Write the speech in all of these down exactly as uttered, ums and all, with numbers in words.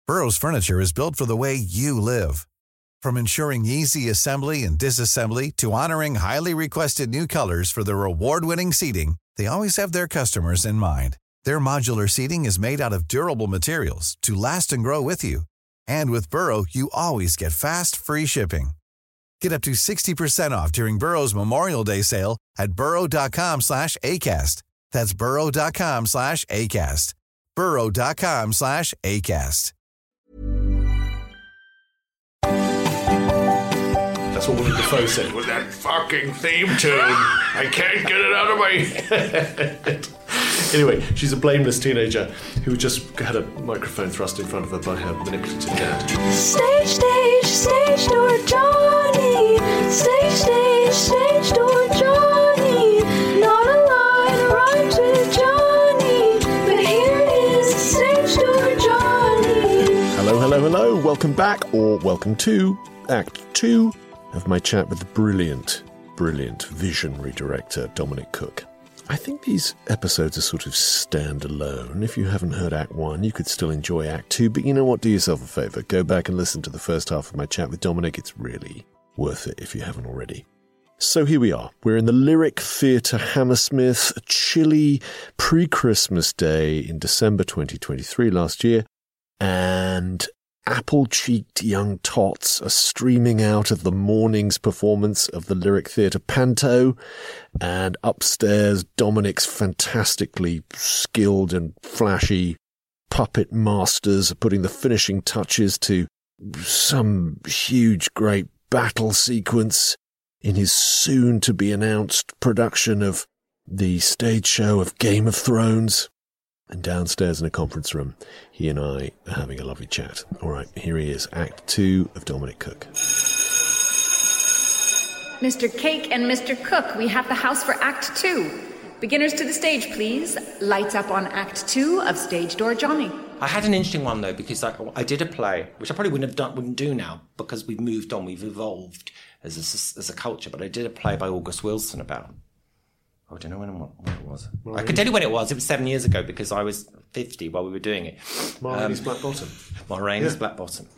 Burrow's furniture is built for the way you live. From ensuring easy assembly and disassembly to honoring highly requested new colors for their award-winning seating, they always have their customers in mind. Their modular seating is made out of durable materials to last and grow with you. And with Burrow, you always get fast, free shipping. Get up to sixty percent off during Burrow's Memorial Day sale at burrow.com slash ACAST. That's burrow.com slash ACAST. burrow.com slash ACAST. That's what Willem Dafoe said. Was that fucking theme tune? I can't get it out of my head. Anyway, she's a blameless teenager who just had a microphone thrust in front of her by her manipulative dad. Stage, stage, stage door Johnny. Stage, stage, stage door Johnny. Not a line rhymes with Johnny, but here is stage door Johnny. Hello, hello, hello. Welcome back, or welcome to Act Two of my chat with the brilliant, brilliant visionary director Dominic Cooke. I think these episodes are sort of standalone. If you haven't heard Act One, you could still enjoy Act Two, but you know what? Do yourself a favour. Go back and listen to the first half of my chat with Dominic. It's really worth it if you haven't already. So here we are. We're in the Lyric Theatre Hammersmith, a chilly pre-Christmas day in December twenty twenty-three last year, and apple-cheeked young tots are streaming out of the morning's performance of the Lyric Theatre Panto, and upstairs Dominic's fantastically skilled and flashy puppet masters are putting the finishing touches to some huge great battle sequence in his soon-to-be-announced production of the stage show of Game of Thrones. And downstairs in a conference room, he and I are having a lovely chat. All right, here he is, Act Two of Dominic Cooke. Mister Cake and Mister Cook, we have the house for Act Two. Beginners to the stage, please. Lights up on Act Two of Stage Door Johnny. I had an interesting one, though, because I, I did a play, which I probably wouldn't have done, wouldn't do now, because we've moved on, we've evolved as a, as a culture, but I did a play by August Wilson about... Oh, I don't know when, when it was. Marlene. I can tell you when it was. It was seven years ago because I was fifty while we were doing it. Marlene's um, Black Bottom. Marlene's yeah. Black Bottom.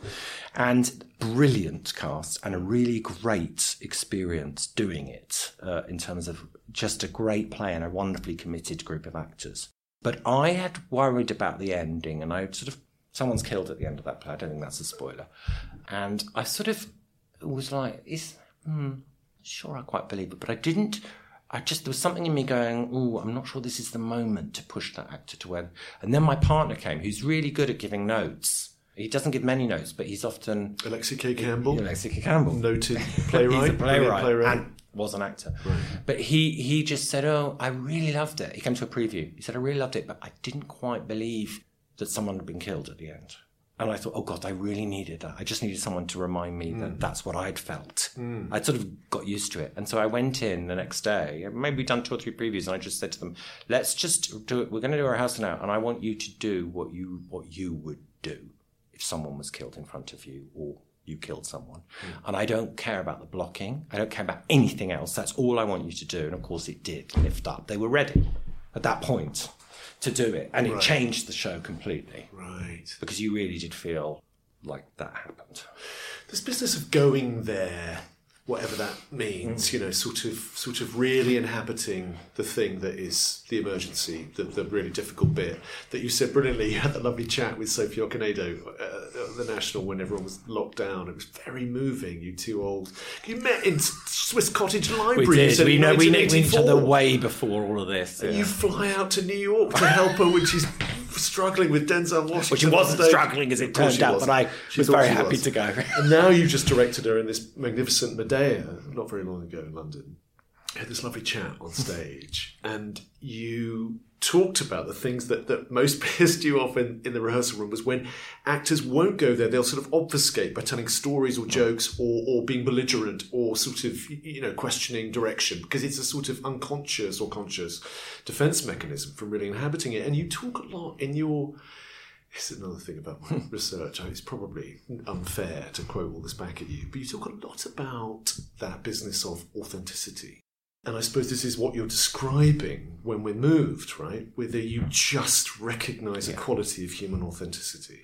And brilliant cast and a really great experience doing it uh, in terms of just a great play and a wonderfully committed group of actors. But I had worried about the ending, and I sort of... Someone's killed at the end of that play. I don't think that's a spoiler. And I sort of was like, is... Hmm, sure, I quite believe it, but I didn't... I just, there was something in me going, oh, I'm not sure this is the moment to push that actor to win. And then my partner came, who's really good at giving notes. He doesn't give many notes, but he's often... Alexi K. Campbell. Alexi K. Campbell. Noted playwright. He's a playwright, playwright and was an actor. Right. But he, he just said, oh, I really loved it. He came to a preview. He said, I really loved it, but I didn't quite believe that someone had been killed at the end. And I thought, oh, God, I really needed that. I just needed someone to remind me mm. that that's what I'd felt. Mm. I'd sort of got used to it. And so I went in the next day, maybe we'd done two or three previews, and I just said to them, let's just do it. We're going to do our house now, and I want you to do what you what you would do if someone was killed in front of you or you killed someone. Mm. And I don't care about the blocking. I don't care about anything else. That's all I want you to do. And, of course, it did lift up. They were ready at that point to do it, and it right. changed the show completely. Right. Because you really did feel like that happened. This business of going there, whatever that means, mm. you know, sort of sort of really inhabiting the thing that is the emergency, the, the really difficult bit, that you said brilliantly. You had that lovely chat with Sophie Okonedo uh, at the National when everyone was locked down. It was very moving, you two old... You met in Swiss Cottage Library. We did. We know we knew each other way way before all of this. And yeah. you fly out to New York to help her when she's struggling with Denzel Washington. Well, she wasn't struggling, as it turned out, but I was very happy to go. And now you've just directed her in this magnificent Medea, not very long ago in London. You had this lovely chat on stage, and you talked about the things that, that most pissed you off in, in the rehearsal room was when actors won't go there. They'll sort of obfuscate by telling stories or jokes or, or being belligerent or sort of, you know, questioning direction, because it's a sort of unconscious or conscious defense mechanism from really inhabiting it. And you talk a lot in your... This is another thing about my research. It's probably unfair to quote all this back at you, but you talk a lot about that business of authenticity. And I suppose this is what you're describing when we're moved, right? Whether you just recognise yeah. a quality of human authenticity.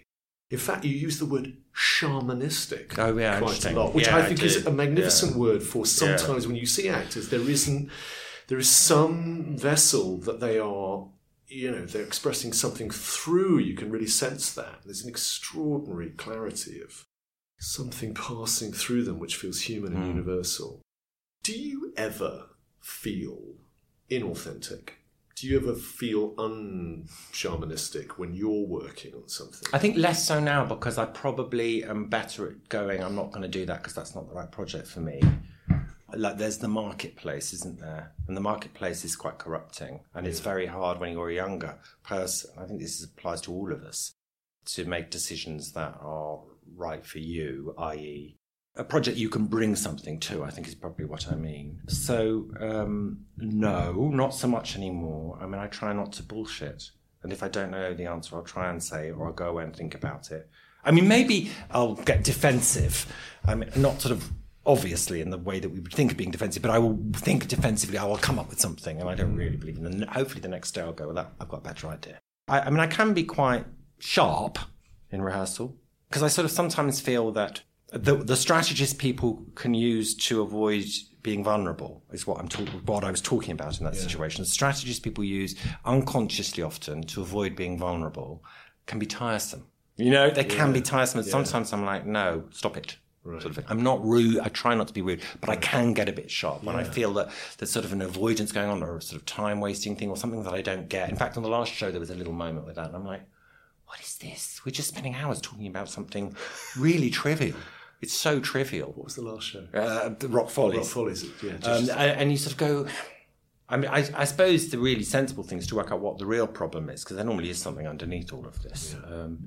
In fact, you use the word shamanistic oh, yeah, quite a lot, which yeah, I think I is a magnificent yeah. word for sometimes yeah. when you see actors, there isn't, there is some vessel that they are, you know, they're expressing something through. You can really sense that. There's an extraordinary clarity of something passing through them which feels human and mm. universal. Do you ever feel inauthentic? Do you ever feel un-shamanistic when you're working on something? I think less so now because I probably am better at going, I'm not going to do that because that's not the right project for me. Like there's the marketplace, isn't there? And the marketplace is quite corrupting. And yeah. it's very hard when you're a younger person. I think this applies to all of us, to make decisions that are right for you, that is a project you can bring something to, I think is probably what I mean. So, um, no, not so much anymore. I mean, I try not to bullshit. And if I don't know the answer, I'll try and say it, or I'll go away and think about it. I mean, maybe I'll get defensive. I mean, not sort of obviously in the way that we would think of being defensive, but I will think defensively, I will come up with something, and I don't really believe in it. Hopefully the next day I'll go, well, that, I've got a better idea. I, I mean, I can be quite sharp in rehearsal, because I sort of sometimes feel that The, the strategies people can use to avoid being vulnerable is what I'm talking, what I was talking about in that yeah. situation. The strategies people use unconsciously often to avoid being vulnerable can be tiresome. You know, they yeah. can be tiresome. And yeah. sometimes I'm like, no, stop it. Right. Sort of thing. I'm not rude. I try not to be rude, but right. I can get a bit sharp when yeah. I feel that there's sort of an avoidance going on, or a sort of time wasting thing, or something that I don't get. In fact, on the last show, there was a little moment with that, and I'm like, what is this? We're just spending hours talking about something really trivial. It's so trivial. What was the last show? Uh, the Rock Follies. Rock Follies, yeah. Um, and, and you sort of go... I mean, I, I suppose the really sensible thing is to work out what the real problem is, because there normally is something underneath all of this. Yeah. Um,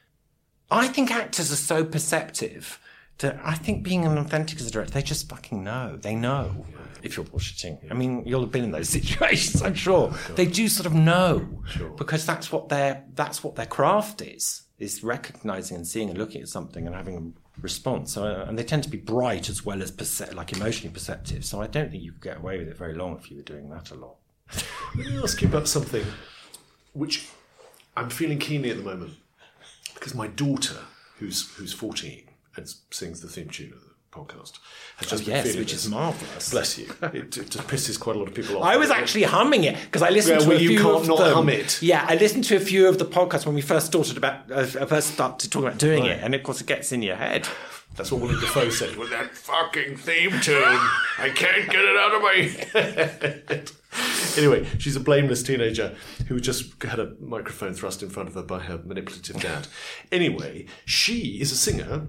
I think actors are so perceptive that I think being an authentic as a director, they just fucking know. They know yeah. if you're bullshitting. Yeah. I mean, you'll have been in those situations, I'm sure. Oh, they do sort of know, sure. because that's what their that's what their craft is, is recognising and seeing and looking at something and having a response. So, uh, and they tend to be bright as well as perce- like emotionally perceptive. So I don't think you could get away with it very long if you were doing that a lot. Let me ask you about something which I'm feeling keenly at the moment, because my daughter, who's who's fourteen and sings the theme tune of the podcast, has just oh, been yes, feeling which this. is marvellous. Bless you. It, it just pisses quite a lot of people off. I was actually humming it because I listened yeah, to well, a few you can't of not them. hum it. Yeah, I listened to a few of the podcasts when we first started about uh, first started talking about doing right. it, and of course it gets in your head. That's what Willem Dafoe said. With that fucking theme tune, I can't get it out of my head. Anyway, she's a blameless teenager who just had a microphone thrust in front of her by her manipulative dad. Anyway, she is a singer,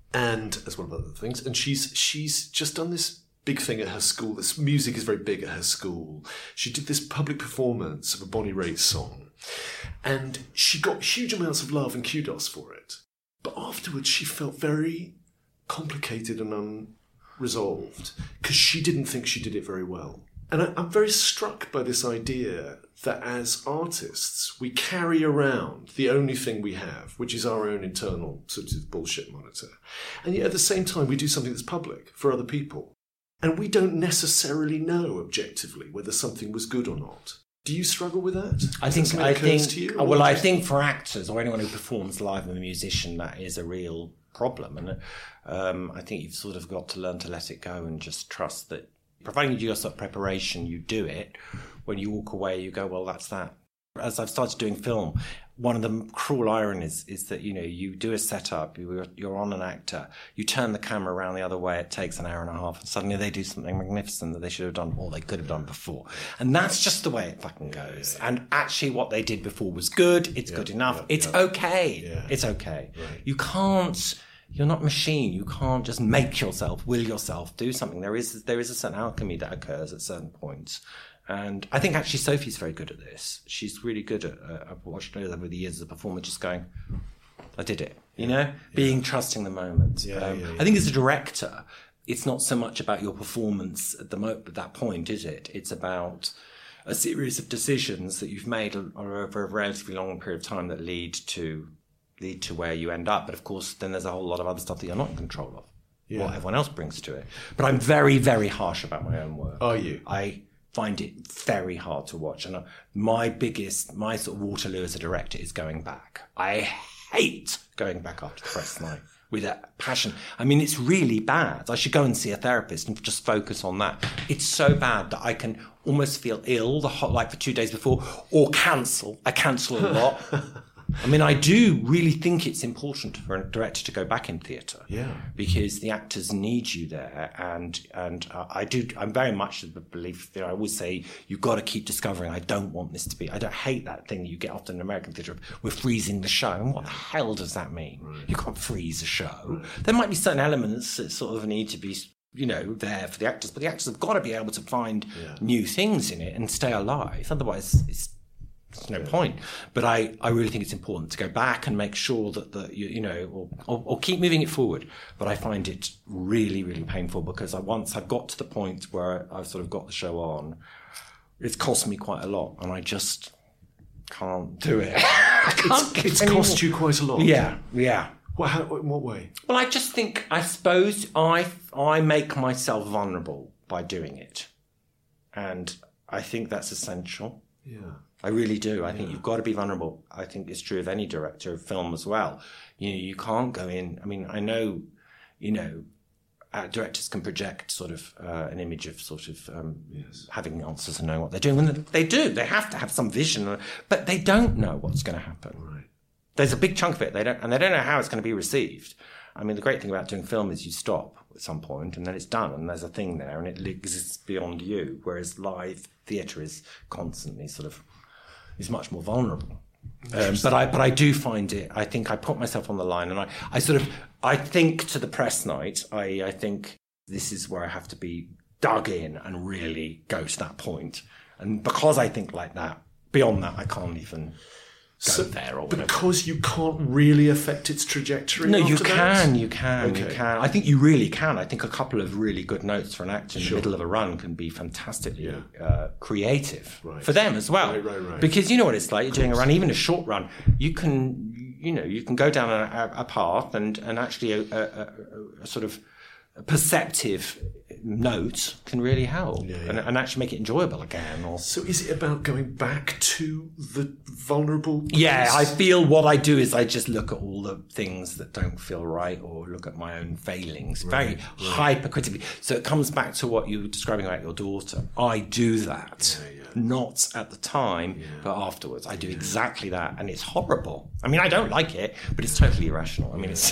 and as well as other things, and she's she's just done this big thing at her school. This music is very big at her school. She did this public performance of a Bonnie Raitt song, and she got huge amounts of love and kudos for it. But afterwards, she felt very complicated and unresolved because she didn't think she did it very well. And I, I'm very struck by this idea that as artists, we carry around the only thing we have, which is our own internal sort of bullshit monitor. And yet at the same time, we do something that's public for other people. And we don't necessarily know objectively whether something was good or not. Do you struggle with that? I think, that I think, to you, well, I think for actors or anyone who performs live and a musician, that is a real problem. And um, I think you've sort of got to learn to let it go and just trust that, providing you do your sort of preparation, you do it. When you walk away, you go, well, that's that. As I've started doing film, one of the cruel ironies is that, you know, you do a setup, you're, you're on an actor, you turn the camera around the other way, it takes an hour and a half, and suddenly they do something magnificent that they should have done, or they could have done before. And that's just the way it fucking goes. Yeah, yeah. And actually what they did before was good, it's yeah, good enough, yeah, it's yeah. okay, yeah. it's okay. Right. You can't... You're not machine. You can't just make yourself, will yourself do something. There is there is a certain alchemy that occurs at certain points. And I think actually Sophie's very good at this. She's really good at, uh, I've watched her over the years as a performer, just going, I did it, you know? Yeah. Being trusting the moment. Yeah, um, yeah, yeah. I think as a director, it's not so much about your performance at the mo- at that point, is it? It's about a series of decisions that you've made over a relatively long period of time that lead to... lead to where you end up. But of course, then there's a whole lot of other stuff that you're not in control of. Yeah. What everyone else brings to it. But I'm very, very harsh about my own work. Are you? I find it very hard to watch. And my biggest, my sort of Waterloo as a director is going back. I hate going back after the press night with a passion. I mean, it's really bad. I should go and see a therapist and just focus on that. It's so bad that I can almost feel ill the hot, like for two days before, or cancel. I cancel a lot. I mean, I do really think it's important for a director to go back in theatre. Yeah. Because the actors need you there. And and uh, I do, I'm very much of the belief that I always say, you've got to keep discovering. I don't want this to be, I don't hate that thing that you get often in American theatre of, we're freezing the show. And what the hell does that mean? Right. You can't freeze a show. Right. There might be certain elements that sort of need to be, you know, there for the actors, but the actors have got to be able to find yeah. new things in it and stay alive. Otherwise, it's There's no point. But I, I really think it's important to go back and make sure that, the you, you know, or, or, or keep moving it forward. But I find it really, really painful because I once I've got to the point where I've sort of got the show on, it's cost me quite a lot and I just can't do it. I can't it's it's cost you quite a lot? Yeah, yeah. Well, how, in what way? Well, I just think, I suppose I, I make myself vulnerable by doing it. And I think that's essential. Yeah. I really do. I yeah. think you've got to be vulnerable. I think it's true of any director of film as well. You know, you can't go in. I mean, I know, you know, uh, directors can project sort of uh, an image of sort of um, yes. having answers and knowing what they're doing. And they do. They have to have some vision, but they don't know what's going to happen. Right. There's a big chunk of it. They don't, and they don't know how it's going to be received. I mean, the great thing about doing film is you stop at some point and then it's done and there's a thing there and it exists beyond you. Whereas live theatre is constantly sort of, is much more vulnerable. Um, but I but I do find it, I think I put myself on the line and I, I sort of, I think to the press night, I, I think this is where I have to be dug in and really go to that point. And because I think like that, beyond that, I can't even go so there or whatever. Because you can't really affect its trajectory. No, you after can, that? you can, okay. you can. I think you really can. I think a couple of really good notes for an actor in sure. the middle of a run can be fantastically yeah. uh, creative right. for them as well. Right, right, right. Because you know what it's like, you're doing a run, even a short run, you can, you know, you can go down a, a path and, and actually a, a, a, a sort of perceptive note can really help yeah, yeah. And, and actually make it enjoyable again. Or... So is it about going back to the vulnerable place? Yeah, I feel what I do is I just look at all the things that don't feel right or look at my own failings right, very right. hypercritically. So it comes back to what you were describing about your daughter. I do that, yeah, yeah. not at the time, yeah. but afterwards. I do yeah. exactly that and it's horrible. I mean, I don't like it, but it's totally irrational. I mean, yeah. it's...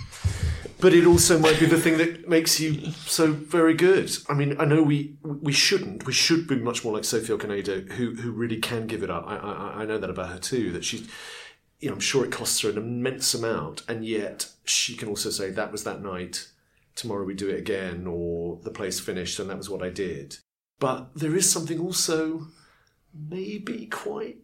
But it also might be the thing that makes you so very good. I mean, I know we we shouldn't. We should be much more like Sophie Okonedo, who who really can give it up. I, I I know that about her too. That she's, you know, I'm sure it costs her an immense amount, and yet she can also say that was that night. Tomorrow we do it again, or the play's finished, and that was what I did. But there is something also, maybe quite.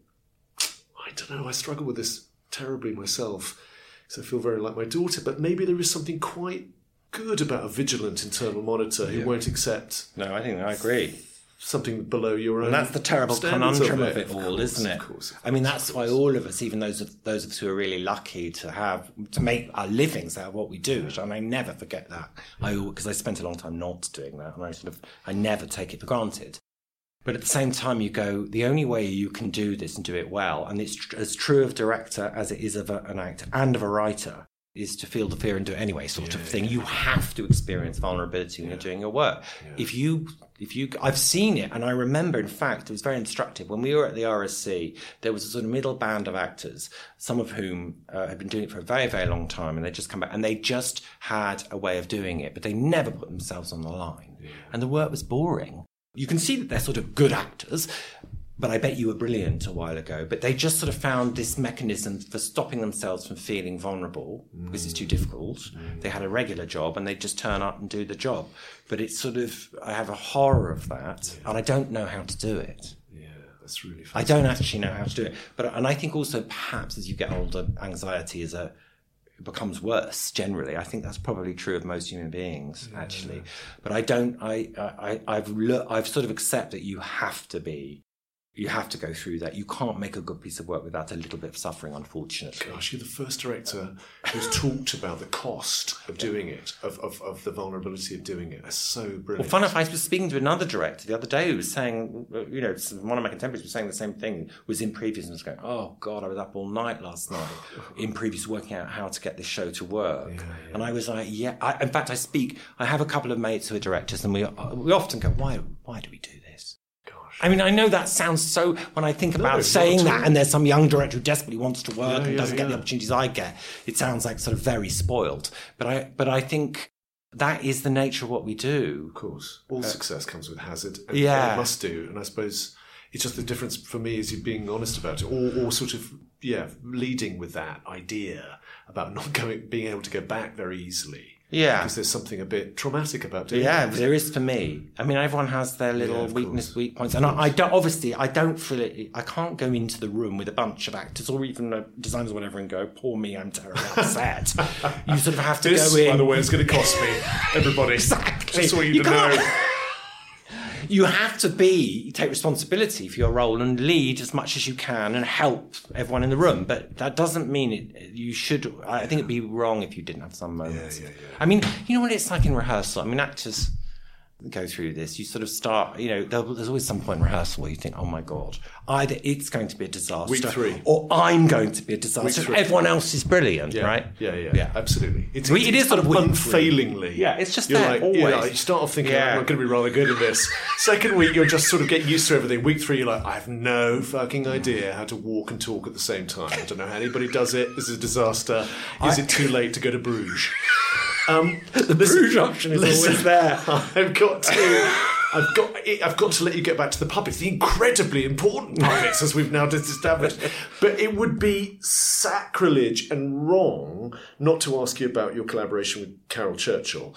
I don't know. I struggle with this terribly myself. So I feel very like my daughter, but maybe there is something quite good about a vigilant internal monitor who yeah. won't accept. No, I think I agree. Something below your own. And that's the terrible conundrum of it, of it all, course, isn't it? Of course, of I mean, course, that's why all of us, even those of those of us who are really lucky to have to make our livings out of what we do, and I never forget that. I because I spent a long time not doing that, and I sort of I never take it for granted. But at the same time, you go, the only way you can do this and do it well, and it's tr- as true of director as it is of a, an actor and of a writer, is to feel the fear and do it anyway sort yeah, of thing. Yeah. You have to experience vulnerability when yeah. you're doing your work. Yeah. If you, if you, I've seen it, and I remember, in fact, it was very instructive. When we were at the R S C, there was a sort of middle band of actors, some of whom uh, had been doing it for a very, very long time, and they just come back, and they just had a way of doing it, but they never put themselves on the line. Yeah. And the work was boring. You can see that they're sort of good actors, but I bet you were brilliant a while ago. But they just sort of found this mechanism for stopping themselves from feeling vulnerable mm. because it's too difficult. Mm. They had a regular job and they just turn up and do the job. But it's sort of, I have a horror of that, yeah. and I don't know how to do it. Yeah, that's really I don't actually know how to do it. But and I think also perhaps as you get older, anxiety is a becomes worse generally. I think that's probably true of most human beings, yeah, actually. Yeah. But I don't. I. I. I've. Lo- I've sort of accept that you have to be You have to go through that. You can't make a good piece of work without a little bit of suffering, unfortunately. Gosh, you're the first director who's talked about the cost of doing it, of, of, of the vulnerability of doing it. That's so brilliant. Well, fun enough, I was speaking to another director the other day who was saying, you know, one of my contemporaries was saying the same thing, was in previews and was going, oh, God, I was up all night last night in previews working out how to get this show to work. Yeah, yeah. And I was like, yeah. I, in fact, I speak, I have a couple of mates who are directors and we we often go, why, why do we do this? I mean, I know that sounds so, when I think about no, saying that and there's some young director who desperately wants to work yeah, and yeah, doesn't yeah. get the opportunities I get, it sounds like sort of very spoiled. But I but I think that is the nature of what we do. Of course. All uh, success comes with hazard. And yeah. It must do. And I suppose it's just the difference for me is you being honest about it, or, or sort of, yeah, leading with that idea about not going, being able to go back very easily. Yeah. Because there's something a bit traumatic about doing Yeah, that. there is for me. I mean, everyone has their little yeah, weakness, course. weak points. And I, I don't, obviously, I don't feel it. I can't go into the room with a bunch of actors or even uh, designers or whatever and go, poor me, I'm terribly upset. You sort of have to this, go in. by the way, is going to cost me. Everybody. Exactly. Just want you, You to can't- know. You have to be, take responsibility for your role and lead as much as you can and help everyone in the room. But that doesn't mean it, you should, I think it'd be wrong if you didn't have some moments. Yeah, yeah, yeah. I mean, you know what it's like in rehearsal? I mean, actors go through this. You sort of start, you know, there's always some point in rehearsal where you think, oh my God, either it's going to be a disaster. Week three. Or I'm going to be a disaster. Week three. Everyone else is brilliant, Yeah, right? yeah, yeah, Yeah. absolutely. It's, We- it it's is sort of week unfailingly. Yeah, it's just you're there, like, always. You, know, you start off thinking, Yeah. I'm going to be rather good at this. Second week, you're just sort of getting used to everything. Week three, you're like, I have no fucking idea how to walk and talk at the same time. I don't know how anybody does it. This is a disaster. Is I- it too late to go to Bruges? Um, The Bruges option is always there. I've got to. I've got. I've got to let you get back to the puppets, the incredibly important puppets, as we've now just established. But it would be sacrilege and wrong not to ask you about your collaboration with Carol Churchill.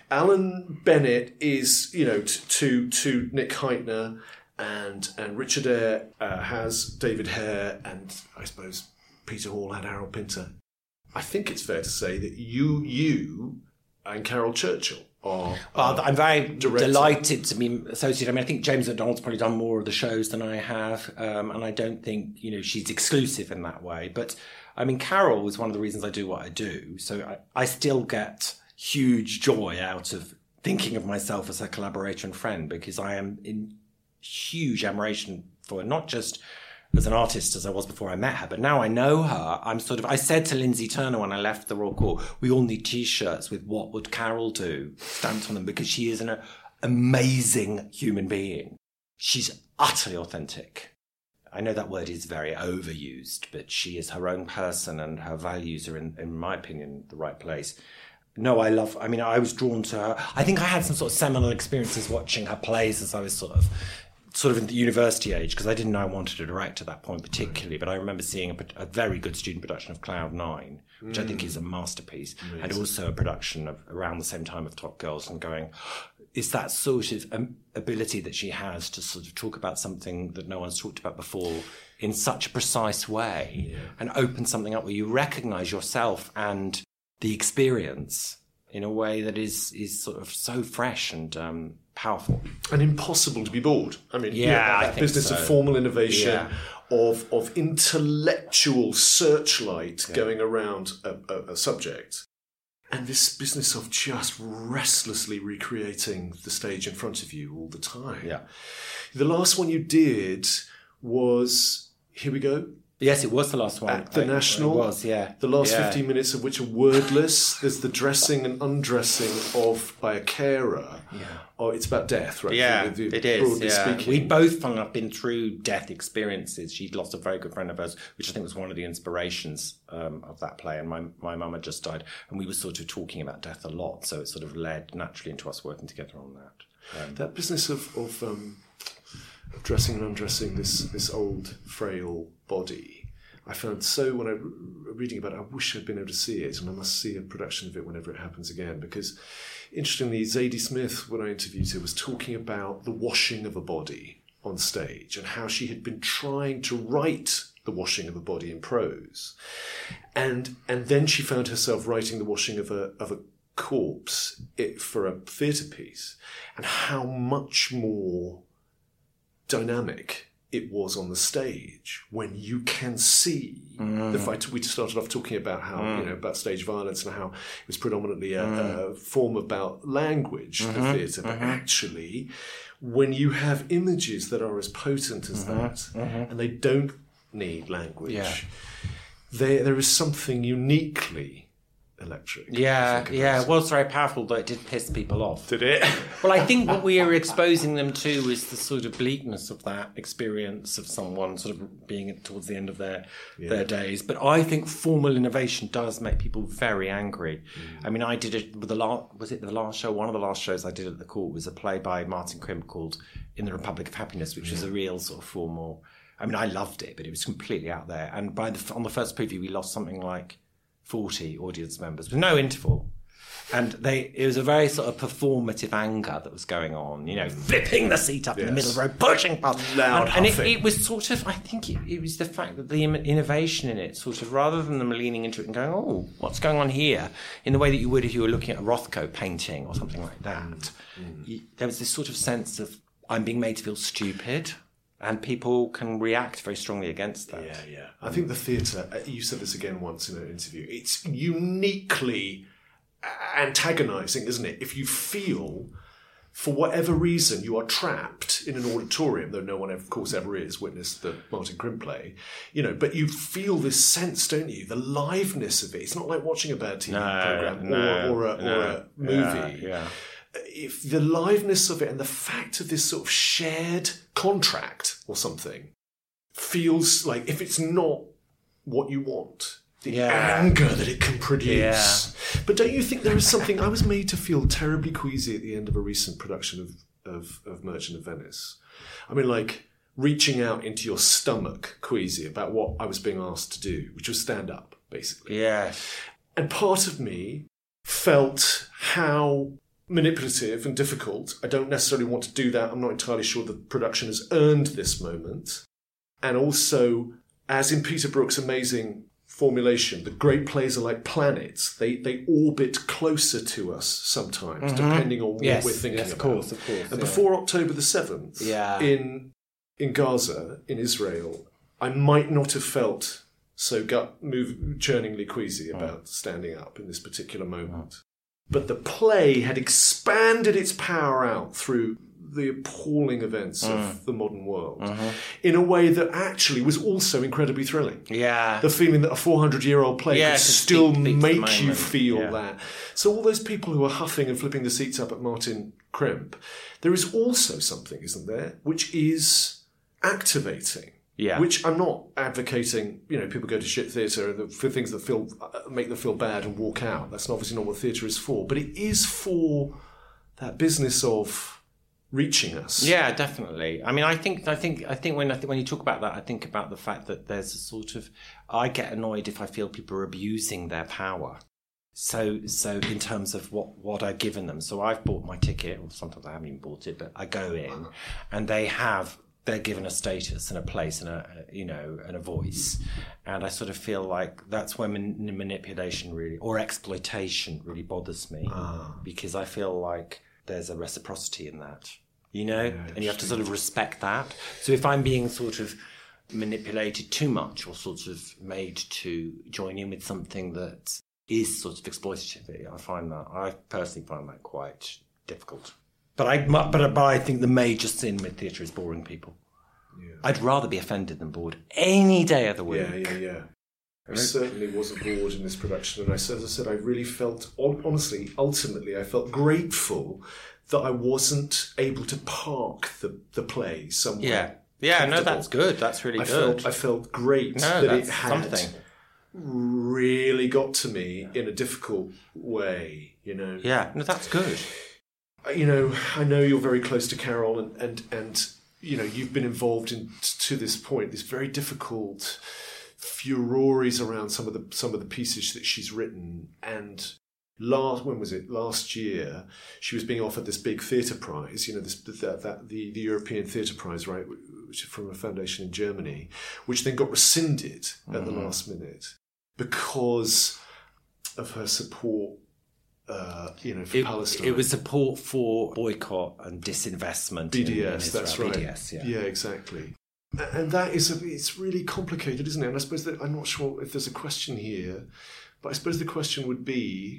Alan Bennett is, you know, t- to to Nick Heitner and and Richard Eyre uh, has David Hare, and I suppose Peter Hall had Harold Pinter. I think it's fair to say that you, you, and Carol Churchill are. Well, uh, I'm very director. delighted to be associated. I mean, I think James McDonald's probably done more of the shows than I have, um, and I don't think, you know, she's exclusive in that way. But I mean, Carol was one of the reasons I do what I do. So I, I still get huge joy out of thinking of myself as a collaborator and friend, because I am in huge admiration for her, not just as an artist as I was before I met her, but now I know her, I'm sort of, I said to Lindsay Turner when I left the Royal Court, we all need t-shirts with "What would Carol do" stamped on them, because she is an amazing human being. She's utterly authentic. I know that word is very overused, but she is her own person and her values are, in, in my opinion, the right place. No, I love, I mean, I was drawn to her. I think I had some sort of seminal experiences watching her plays as I was sort of sort of in the university age, because I didn't know I wanted to direct at that point particularly, but I remember seeing a, a very good student production of Cloud Nine, which mm. I think is a masterpiece, Amazing. And also a production of around the same time of Top Girls, and going, it's that sort of um, ability that she has to sort of talk about something that no one's talked about before in such a precise way, yeah. and open something up where you recognise yourself and the experience in a way that is is sort of so fresh and um, powerful. And impossible to be bored. I mean, yeah, yeah, I that think business so. of formal innovation, yeah. of of intellectual searchlight yeah. going around a, a, a subject. And this business of just restlessly recreating the stage in front of you all the time. Yeah. The last one you did was Here We Go. Yes, it was the last one. At the I, National. It was, yeah. The last yeah. fifteen minutes of which are wordless. There's the dressing and undressing of by a carer. Yeah. Oh, it's about death, right? Yeah, With you, it is. broadly Yeah. speaking. We both, funnily enough, been through death experiences. She'd lost a very good friend of hers, which I think was one of the inspirations um, of that play. And my my mum had just died, and we were sort of talking about death a lot. So it sort of led naturally into us working together on that. Um, that business of of, um, of dressing and undressing this this old frail body. I found so, when I was reading about it, I wish I'd been able to see it, and I must see a production of it whenever it happens again, because, interestingly, Zadie Smith, when I interviewed her, was talking about the washing of a body on stage, and how she had been trying to write the washing of a body in prose. And and then she found herself writing the washing of a of a corpse it, for a theatre piece, and how much more dynamic it was on the stage, when you can see Mm. the fight. We started off talking about how, Mm. you know, about stage violence and how it was predominantly a, Mm. a form about language, Mm-hmm. the theatre, but Mm-hmm. actually, when you have images that are as potent as Mm-hmm. that, Mm-hmm. and they don't need language, Yeah. there there is something uniquely electric. I Yeah, think, yeah, about it was very powerful, though it did piss people off. Did it? Well, I think what we are exposing them to is the sort of bleakness of that experience of someone sort of being towards the end of their Yeah. their days. But I think formal innovation does make people very angry. Mm. I mean, I did it with the last, was it the last show? One of the last shows I did at the Court was a play by Martin Crimp called In the Republic of Happiness, which was a real sort of formal. I mean, I loved it, but it was completely out there. And by the on the first preview, we lost something like forty audience members with no interval. And they it was a very sort of performative anger that was going on, you know, flipping the seat up in the Yes. middle of the road, pushing past. Loud and and it, huffing. it was sort of, I think it, it was the fact that the im- innovation in it, sort of, rather than them leaning into it and going, oh, what's going on here, in the way that you would if you were looking at a Rothko painting or something like that, Mm. you, there was this sort of sense of, I'm being made to feel stupid. And people can react very strongly against that. Yeah, yeah. I think the theatre, uh, you said this again once in an interview, it's uniquely antagonising, isn't it? If you feel, for whatever reason, you are trapped in an auditorium, though no one, of course, ever is, witness the Martin Crimp play, you know, but you feel this sense, don't you? The liveness of it. It's not like watching a bad T V No, programme no, or, or, a, no. or a movie. Yeah, yeah. If the liveness of it and the fact of this sort of shared contract or something feels like, if it's not what you want, the Yeah. anger that it can produce. Yeah. But don't you think there is something? I was made to feel terribly queasy at the end of a recent production of, of, of Merchant of Venice. I mean, like reaching out into your stomach queasy about what I was being asked to do, which was stand up, basically. Yeah. And part of me felt how manipulative and difficult. I don't necessarily want to do that. I'm not entirely sure the production has earned this moment. And also, as in Peter Brook's amazing formulation, the great plays are like planets. They they orbit closer to us sometimes, depending on what Yes, we're thinking yes, of about. course, of course, And yeah. before October the seventh, Yeah. in in Gaza, in Israel, I might not have felt so gut move churningly queasy about standing up in this particular moment. But the play had expanded its power out through the appalling events of the modern world in a way that actually was also incredibly thrilling. Yeah. The feeling that a four hundred year old play Yeah, could it could still speak- speak to the make you moment. feel Yeah. that. So all those people who are huffing and flipping the seats up at Martin Crimp, there is also something, isn't there, which is activating. Yeah. Which I'm not advocating, you know, people go to shit theatre for things that feel make them feel bad and walk out. That's obviously not what theatre is for. But it is for that business of reaching us. Yeah, definitely. I mean, I think, I think, I think when I think when you talk about that, I think about the fact that there's a sort of, I get annoyed if I feel people are abusing their power. So, so in terms of what what I've given them, so I've bought my ticket, or sometimes I haven't even bought it, but I go in, and they have. They're given a status and a place and a, you know, and a voice. And I sort of feel like that's where man- manipulation really, or exploitation really bothers me. Because I feel like there's a reciprocity in that, you know? and you have to sort of respect that. So if I'm being sort of manipulated too much or sort of made to join in with something that is sort of exploitative, I find that, I personally find that quite difficult. But I, but, but I think the major sin with theatre is boring people. Yeah. I'd rather be offended than bored any day of the week. Yeah, yeah, yeah. I certainly wasn't bored in this production, and I, as I said, I really felt, honestly, ultimately, I felt grateful that I wasn't able to park the, the play somewhere. Yeah, yeah, no, comfortable. that's good. That's really I good. Felt, I felt great no, that that's it had something. really got to me in a difficult way, you know. Yeah, no, that's good. You know, I know you're very close to Carol, and, and, and you know, you've been involved in to this point, this very difficult furores around some of the some of the pieces that she's written. And last, when was it? Last year, she was being offered this big theatre prize. You know, this that, that the the European Theatre Prize, right, which is from a foundation in Germany, which then got rescinded at the last minute because of her support. Uh, you know, for It, Palestine. it was support for boycott and disinvestment. B D S, in, in Israel. that's right. B D S, yeah. yeah, exactly. And that is, a, it's really complicated, isn't it? And I suppose that, I'm not sure if there's a question here, but I suppose the question would be,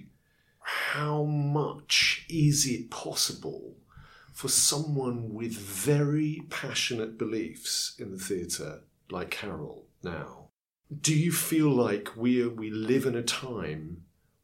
how much is it possible for someone with very passionate beliefs in the theatre, like Carol now? Do you feel like we we live in a time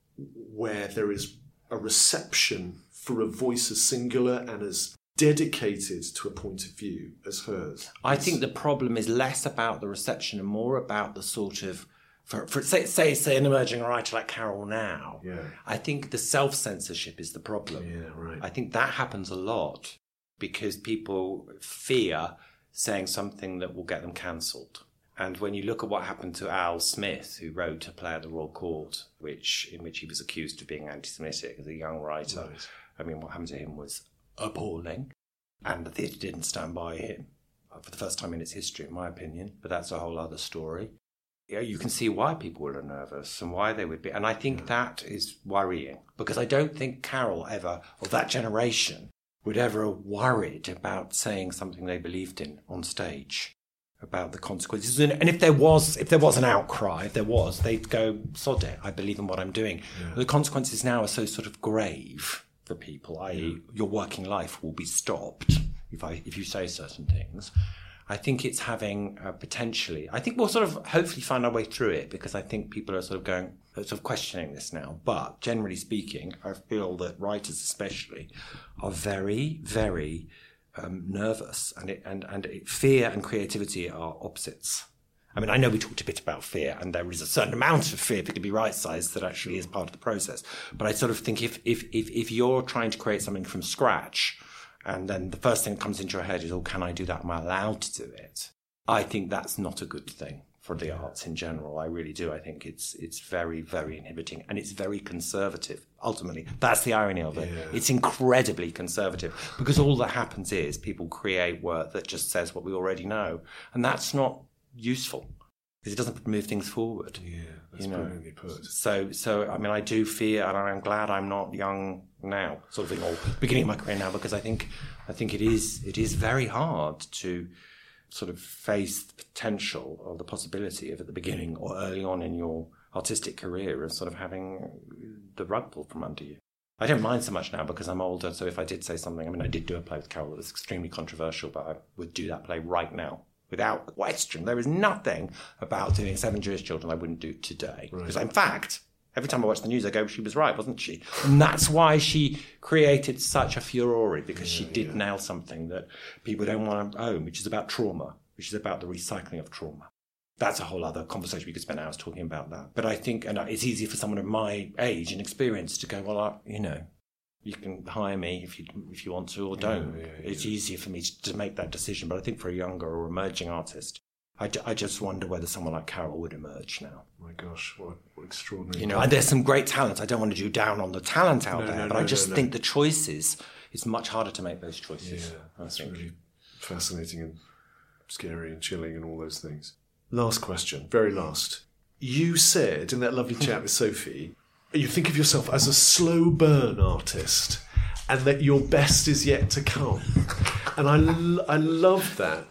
where there is a reception for a voice as singular and as dedicated to a point of view as hers? I think the problem is less about the reception and more about the sort of, for, for say, say, say an emerging writer like Carol now, Yeah. I think the self-censorship is the problem. Yeah, right. I think that happens a lot because people fear saying something that will get them cancelled. And when you look at what happened to Al Smith, who wrote a play at the Royal Court, which in which he was accused of being anti-Semitic as a young writer, Right. I mean, what happened to him was appalling. And the theatre didn't stand by him for the first time in its history, in my opinion. But that's a whole other story. Yeah, you can see why people are nervous and why they would be. And I think yeah. that is worrying, because I don't think Carol ever, or that generation, would ever have worried about saying something they believed in on stage, about the consequences. And if there was if there was an outcry, if there was, they'd go, sod it, I believe in what I'm doing. Yeah. The consequences now are so sort of grave for people, that is yeah. your working life will be stopped if I if you say certain things. I think it's having uh, potentially, I think we'll sort of hopefully find our way through it, because I think people are sort of going, sort of questioning this now. But generally speaking, I feel that writers especially are very, very um, nervous, and it, and, and it, fear and creativity are opposites. I mean, I know we talked a bit about fear, and there is a certain amount of fear, if it can be right-sized, that actually is part of the process. But I sort of think if, if, if, if you're trying to create something from scratch, and then the first thing that comes into your head is, oh, can I do that? Am I allowed to do it? I think that's not a good thing for the arts in general. I really do. I think it's it's very, very inhibiting, and it's very conservative. Ultimately, that's the irony of it. Yeah. It's incredibly conservative, because all that happens is people create work that just says what we already know, and that's not useful, because it doesn't move things forward. Yeah, that's you know? brilliantly put. So, so I mean, I do fear, and I'm glad I'm not young now, sort of thing, or beginning of my career now, because I think, I think it is, it is very hard to sort of face the potential or the possibility of at the beginning or early on in your artistic career of sort of having the rug pulled from under you. I don't mind so much now because I'm older, so if I did say something, I mean, I did do a play with Carol that was extremely controversial, but I would do that play right now. Without question, there is nothing about doing Seven Jewish Children I wouldn't do today. Right. Because in fact, every time I watch the news, I go, she was right, wasn't she? And that's why she created such a furore, because yeah, she did yeah. nail something that people don't want to own, which is about trauma, which is about the recycling of trauma. That's a whole other conversation. We could spend hours talking about that. But I think, and it's easy for someone of my age and experience to go, well, I, you know, you can hire me if you if you want to, or don't. Yeah, yeah, yeah. It's easier for me to, to make that decision. But I think for a younger or emerging artist, I, I just wonder whether someone like Carol would emerge now. My gosh, what, what extraordinary. You know, and there's some great talent. I don't want to do down on the talent out no, there, no, but no, I just no, no. think the choices, it's much harder to make those choices. Yeah, I that's think. really fascinating and scary and chilling and all those things. Last question, very last. You said in that lovely chat with Sophie, you think of yourself as a slow burn artist, and that your best is yet to come. And I, I love that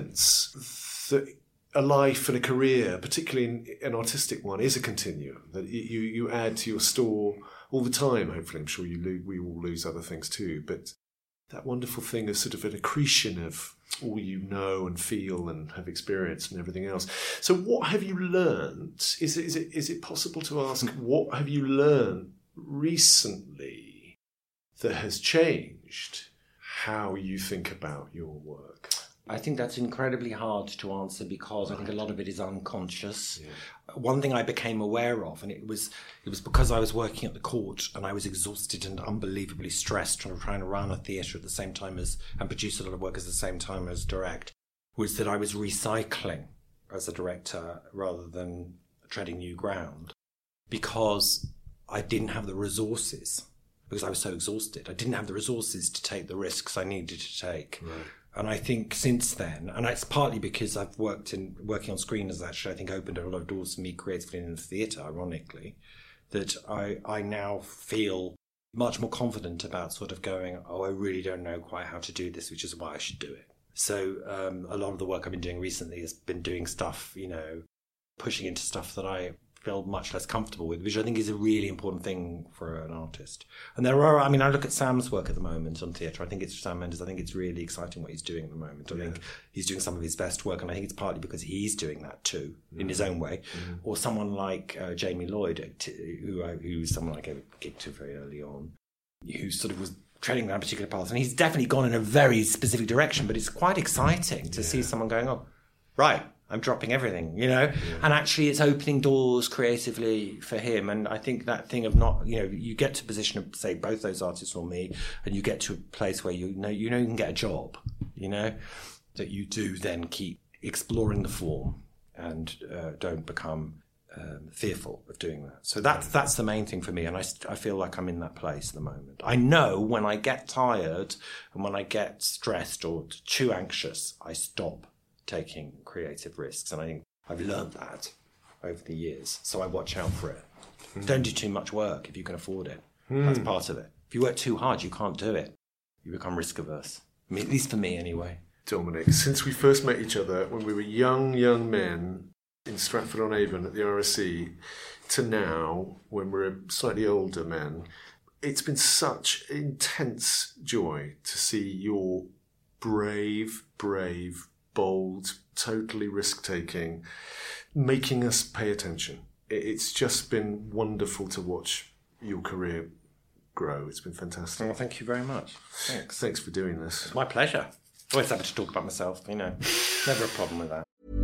sense that a life and a career, particularly in, an artistic one, is a continuum, that you, you add to your store all the time. Hopefully, I'm sure you lo- we will lose other things too, but that wonderful thing is sort of an accretion of all you know and feel and have experienced and everything else. So what have you learned? Is it, is it, is it possible to ask, what have you learned recently that has changed how you think about your work? I think that's incredibly hard to answer, because right. I think a lot of it is unconscious. Yeah. One thing I became aware of, and it was it was because I was working at the court and I was exhausted and unbelievably stressed trying, trying to run a theatre at the same time as, and produce a lot of work at the same time as direct, was that I was recycling as a director rather than treading new ground, because I didn't have the resources. Because I was so exhausted. I didn't have the resources to take the risks I needed to take. Right. And I think since then, and it's partly because I've worked in, working on screen has actually, I think, opened a lot of doors for me creatively in the theatre, ironically, that I, I now feel much more confident about sort of going, oh, I really don't know quite how to do this, which is why I should do it. So um, a lot of the work I've been doing recently has been doing stuff, you know, pushing into stuff that I feel much less comfortable with, which I think is a really important thing for an artist. And there are, I mean, I look at Sam's work at the moment on theatre. I think it's Sam Mendes. I think it's really exciting what he's doing at the moment. I yeah. think he's doing some of his best work, and I think it's partly because he's doing that too, mm. in his own way. Mm. Or someone like uh, Jamie Lloyd, who I, who's someone I gave a gig to very early on, who sort of was treading down a particular path. And he's definitely gone in a very specific direction, but it's quite exciting to yeah. see someone going, oh, right, I'm dropping everything, you know? Yeah. And actually it's opening doors creatively for him. And I think that thing of not, you know, you get to a position of, say, both those artists or me, and you get to a place where you know you know you can get a job, you know, that you do then keep exploring the form and uh, don't become um, fearful of doing that. So that's, that's the main thing for me. And I, I feel like I'm in that place at the moment. I know when I get tired and when I get stressed or too anxious, I stop taking creative risks, and I think I've learned that over the years, so I watch out for it. Mm. Don't do too much work if you can afford it. Mm. That's part of it. If you work too hard, you can't do it. You become risk averse. I mean, at least for me anyway. Dominic, since we first met each other when we were young, young men in Stratford-on-Avon at the R S C, to now, when we're slightly older men, it's been such intense joy to see your brave, brave, bold, totally risk-taking, making us pay attention. It's just been wonderful to watch your career grow. It's been fantastic. Well, thank you very much. Thanks. Thanks for doing this. It's my pleasure. Always happy to talk about myself, you know. Never a problem with that.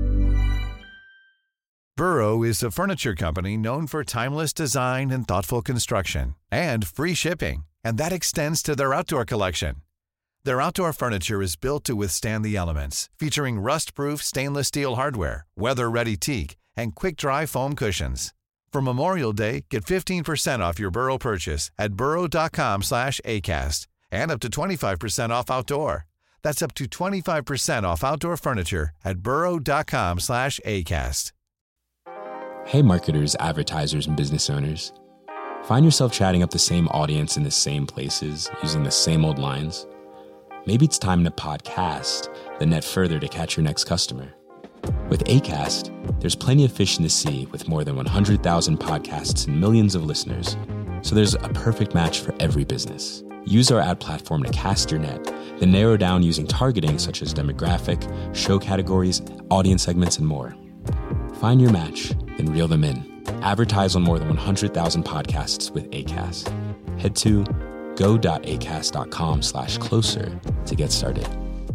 Burrow is a furniture company known for timeless design and thoughtful construction, and free shipping, and that extends to their outdoor collection. Their outdoor furniture is built to withstand the elements, featuring rust-proof stainless steel hardware, weather-ready teak, and quick-dry foam cushions. For Memorial Day, get fifteen percent off your Burrow purchase at burrow.com slash ACAST and up to twenty-five percent off outdoor. That's up to twenty-five percent off outdoor furniture at burrow.com slash ACAST. Hey marketers, advertisers, and business owners. Find yourself chatting up the same audience in the same places, using the same old lines? Maybe it's time to podcast, then net further to catch your next customer. With Acast, there's plenty of fish in the sea with more than one hundred thousand podcasts and millions of listeners. So there's a perfect match for every business. Use our ad platform to cast your net, then narrow down using targeting such as demographic, show categories, audience segments, and more. Find your match, then reel them in. Advertise on more than one hundred thousand podcasts with Acast. Head to go.acast.com slash closer to get started.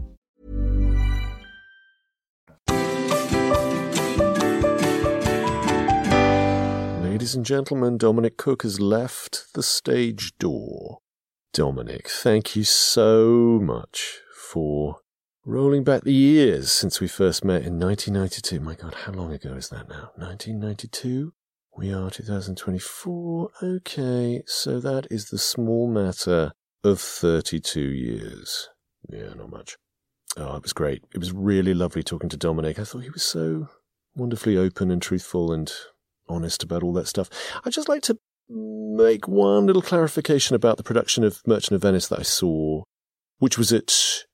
Ladies and gentlemen, Dominic Cooke has left the stage door. Dominic, thank you so much for rolling back the years since we first met in nineteen ninety-two. My God, how long ago is that now? nineteen ninety-two? We are two thousand twenty-four. Okay, so that is the small matter of thirty-two years. Yeah, not much. Oh, it was great. It was really lovely talking to Dominic. I thought he was so wonderfully open and truthful and honest about all that stuff. I'd just like to make one little clarification about the production of Merchant of Venice that I saw, which was at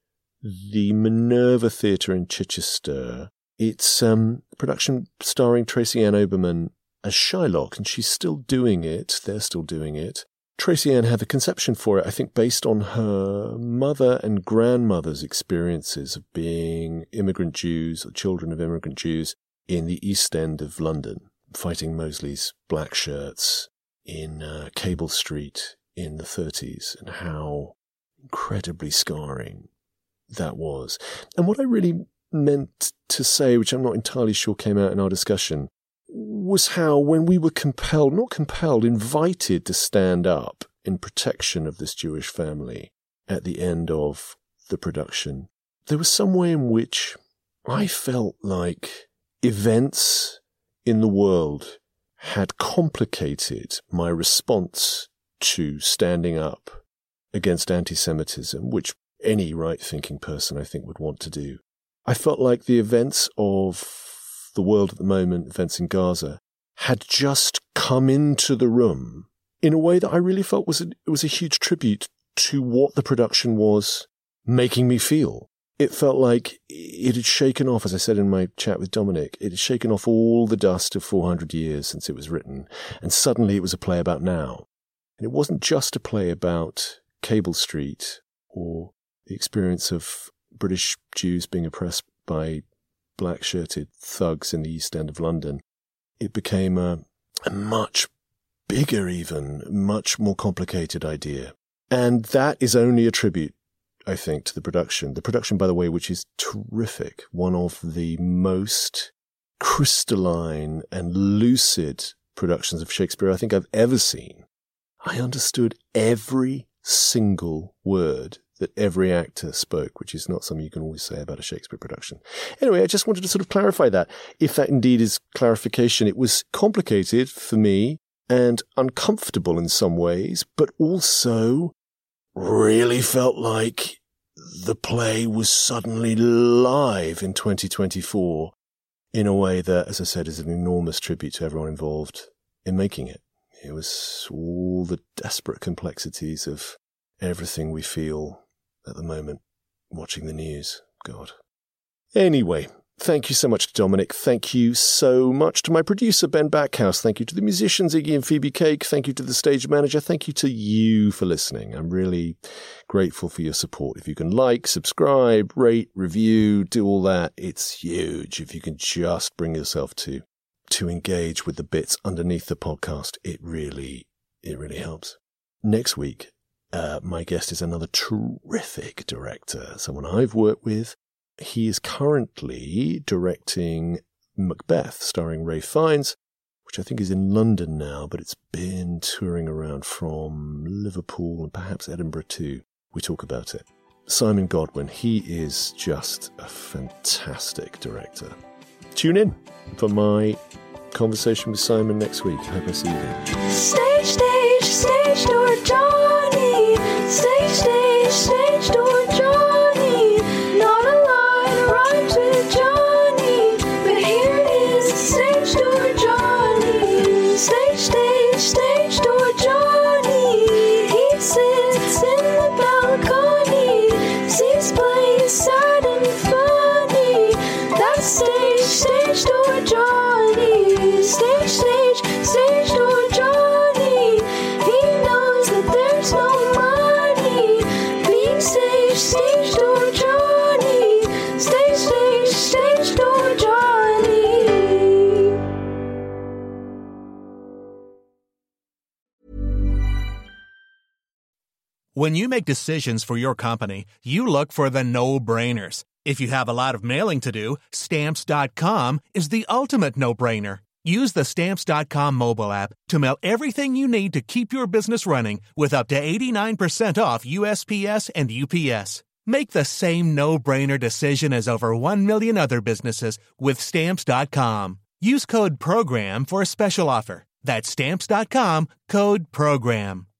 the Minerva Theatre in Chichester. It's um, a production starring Tracy Ann Oberman as Shylock, and she's still doing it. They're still doing it. Tracy Ann had the conception for it, I think, based on her mother and grandmother's experiences of being immigrant Jews, or children of immigrant Jews, in the East End of London, fighting Mosley's black shirts in uh, Cable Street in the thirties, and how incredibly scarring that was. And what I really meant to say, which I'm not entirely sure came out in our discussion, was how when we were compelled, not compelled, invited to stand up in protection of this Jewish family at the end of the production, there was some way in which I felt like events in the world had complicated my response to standing up against anti-Semitism, which any right-thinking person, I think, would want to do. I felt like the events of the world at the moment, events in Gaza, had just come into the room in a way that I really felt was a, it was a huge tribute to what the production was making me feel. it felt like it had shaken off, as I said in my chat with Dominic, it had shaken off all the dust of four hundred years since it was written, and suddenly it was a play about now. And it wasn't just a play about Cable Street or the experience of British Jews being oppressed by black-shirted thugs in the East End of London. It became a, a much bigger, even, much more complicated idea. And that is only a tribute, I think, to the production. The production, by the way, which is terrific, one of the most crystalline and lucid productions of Shakespeare I think I've ever seen. I understood every single word that every actor spoke, which is not something you can always say about a Shakespeare production. Anyway, I just wanted to sort of clarify that. If that indeed is clarification, it was complicated for me and uncomfortable in some ways, but also really felt like the play was suddenly live in twenty twenty-four in a way that, as I said, is an enormous tribute to everyone involved in making it. It was all the desperate complexities of everything we feel at the moment watching the news. God. Anyway, thank you so much to Dominic. Thank you so much to my producer, Ben Backhouse. Thank you to the musicians, Iggy and Phoebe Cake. Thank you to the stage manager. Thank you to you for listening. I'm really grateful for your support. If you can like, subscribe, rate, review, do all that, it's huge. If you can just bring yourself to to engage with the bits underneath the podcast, it really, it really helps. Next week, uh, my guest is another terrific director, someone I've worked with. He is currently directing Macbeth, starring Ralph Fiennes, which I think is in London now, but it's been touring around from Liverpool and perhaps Edinburgh too. We talk about it. Simon Godwin, he is just a fantastic director. Tune in for my conversation with Simon next week. Hope I see you then. Stage, stage, stage door Johnny. Stage, stage, stage door Johnny. Not a line rhymes with Johnny, but here is stage door Johnny. Stage, stage, stage door Johnny. He sits in the balcony, sees plays sad and funny. That's stage, stage door Johnny. Stage, stage, stage door Johnny. He knows that there's no money being stage, stage door Johnny. Stage, stage, stage door Johnny. When you make decisions for your company, you look for the no-brainers. If you have a lot of mailing to do, Stamps dot com is the ultimate no-brainer. Use the Stamps dot com mobile app to mail everything you need to keep your business running with up to eighty-nine percent off U S P S and U P S. Make the same no-brainer decision as over one million other businesses with Stamps dot com. Use code PROGRAM for a special offer. That's Stamps dot com, code PROGRAM.